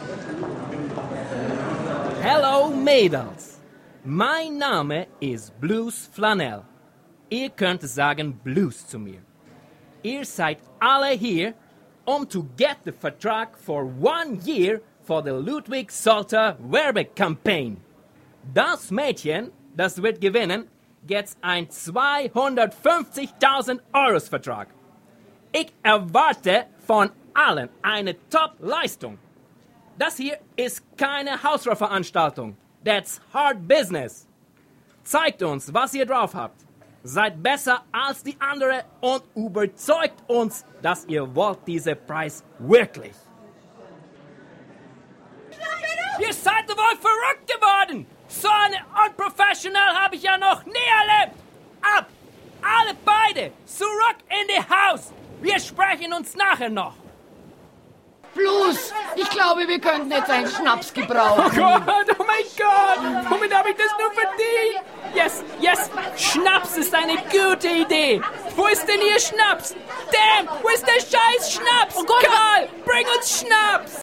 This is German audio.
Hello Mädels, mein Name ist Blues Flanell. Ihr könnt sagen Blues zu mir. Ihr seid alle hier, to get the Vertrag for 1 year for the Ludwig Salter Werbecampaign. Das Mädchen, das wird gewinnen, gets ein 250.000 Euros Vertrag. Ich erwarte von allen eine Top-Leistung. Das hier ist keine Hausfrau-Veranstaltung. That's hard business. Zeigt uns, was ihr drauf habt. Seid besser als die anderen und überzeugt uns, dass ihr wollt diesen Preis wirklich. Ihr seid wohl verrückt geworden. So eine Unprofessional habe ich ja noch nie erlebt. Ab! Alle beide! Zurück in die Haus! Wir sprechen uns nachher noch. Blues, ich glaube, wir könnten jetzt einen Schnaps gebrauchen. Oh mein Gott! Womit habe ich das nur verdient? Yes, Schnaps ist eine gute Idee. Wo ist denn Ihr Schnaps? Damn, wo ist der scheiß Schnaps? Oh Gott, Karl, bring uns Schnaps!